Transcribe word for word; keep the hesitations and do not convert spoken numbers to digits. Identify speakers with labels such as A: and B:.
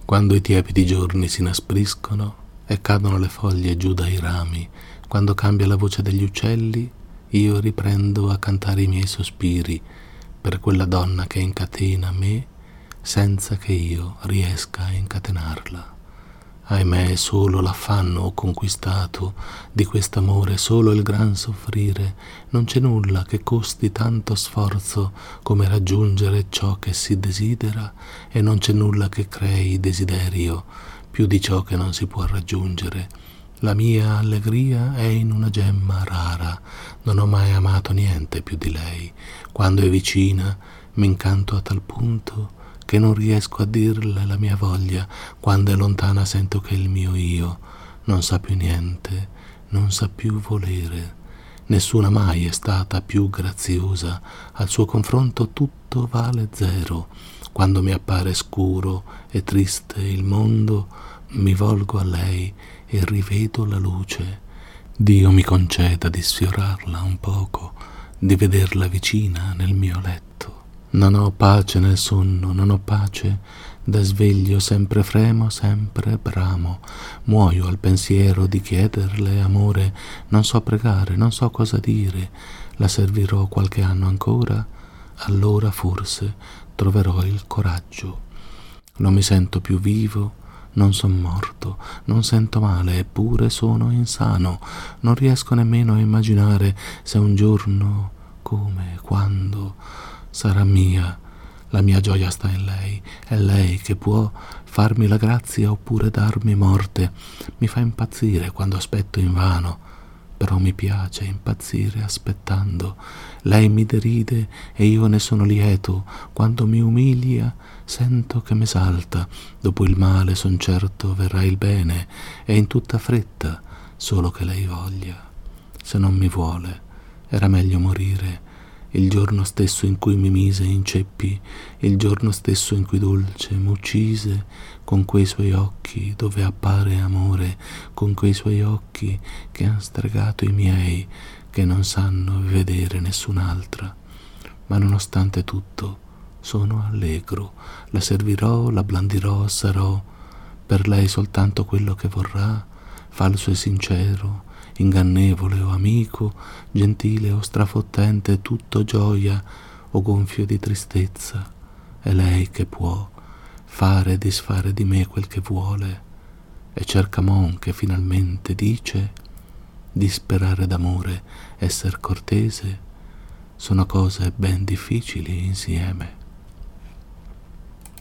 A: Quando i tiepidi giorni si inaspriscono e cadono le foglie giù dai rami, quando cambia la voce degli uccelli, io riprendo a cantare i miei sospiri per quella donna che incatena me senza che io riesca a incatenarla. Ahimè, solo l'affanno ho conquistato di quest'amore, solo il gran soffrire. Non c'è nulla che costi tanto sforzo come raggiungere ciò che si desidera, e non c'è nulla che crei desiderio più di ciò che non si può raggiungere. La mia allegria è in una gemma rara, non ho mai amato niente più di lei. Quando è vicina mi incanto a tal punto che non riesco a dirle la mia voglia. Quando è lontana sento che il mio io non sa più niente, non sa più volere. Nessuna mai è stata più graziosa, al suo confronto tutto vale zero. Quando mi appare scuro e triste il mondo, mi volgo a lei e rivedo la luce. Dio mi conceda di sfiorarla un poco, di vederla vicina nel mio letto. Non ho pace nel sonno, non ho pace da sveglio, sempre fremo, sempre bramo. Muoio al pensiero di chiederle amore, non so pregare, non so cosa dire. La servirò qualche anno ancora, allora forse troverò il coraggio. Non mi sento più vivo, non son morto, non sento male, eppure sono insano. Non riesco nemmeno a immaginare se un giorno, come, quando, sarà mia. La mia gioia sta in lei, è lei che può farmi la grazia oppure darmi morte. Mi fa impazzire quando aspetto invano, però mi piace impazzire aspettando. Lei mi deride e io ne sono lieto. Quando mi umilia sento che m'esalta. Dopo il male son certo verrà il bene, e in tutta fretta, solo che lei voglia. Se non mi vuole, era meglio morire. Il giorno stesso in cui mi mise in ceppi, il giorno stesso in cui dolce m'uccise, con quei suoi occhi dove appare amore, con quei suoi occhi che han stregato i miei, che non sanno vedere nessun'altra. Ma nonostante tutto sono allegro, la servirò, la blandirò, sarò per lei soltanto quello che vorrà, falso e sincero, ingannevole o amico, gentile o strafottente, tutto gioia o gonfio di tristezza. È lei che può fare e disfare di me quel che vuole, e Cercamon che finalmente dice: disperare d'amore, esser cortese, sono cose ben difficili insieme.